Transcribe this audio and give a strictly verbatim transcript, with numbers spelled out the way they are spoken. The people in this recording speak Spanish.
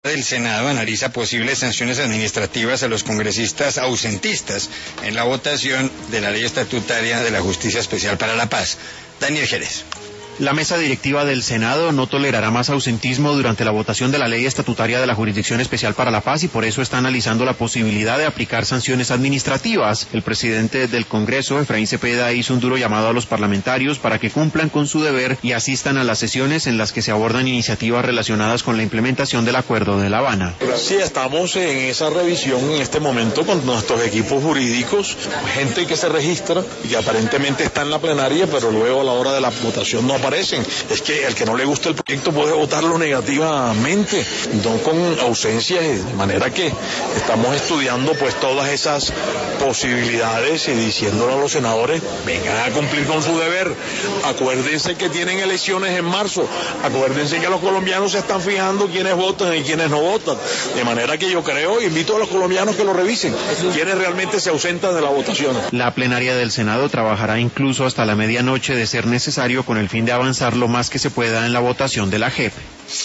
El Senado analiza posibles sanciones administrativas a los congresistas ausentistas en la votación de la ley estatutaria de la Justicia Especial para la Paz. Daniel Jerez. La mesa directiva del Senado no tolerará más ausentismo durante la votación de la ley estatutaria de la Jurisdicción Especial para la Paz y por eso está analizando la posibilidad de aplicar sanciones administrativas. El presidente del Congreso, Efraín Cepeda, hizo un duro llamado a los parlamentarios para que cumplan con su deber y asistan a las sesiones en las que se abordan iniciativas relacionadas con la implementación del Acuerdo de La Habana. Sí, estamos en esa revisión en este momento con nuestros equipos jurídicos, gente que se registra y que aparentemente está en la plenaria, pero luego a la hora de la votación no aparecen. Es que el que no le gusta el proyecto puede votarlo negativamente, no con ausencia, de manera que estamos estudiando pues todas esas posibilidades y diciéndole a los senadores, vengan a cumplir con su deber, acuérdense que tienen elecciones en marzo, acuérdense que los colombianos se están fijando quiénes votan y quiénes no votan, de manera que yo creo, invito a los colombianos que lo revisen, quiénes realmente se ausentan de la votación. La plenaria del Senado trabajará incluso hasta la medianoche de ser necesario con el fin de avanzar lo más que se pueda en la votación de la J E P.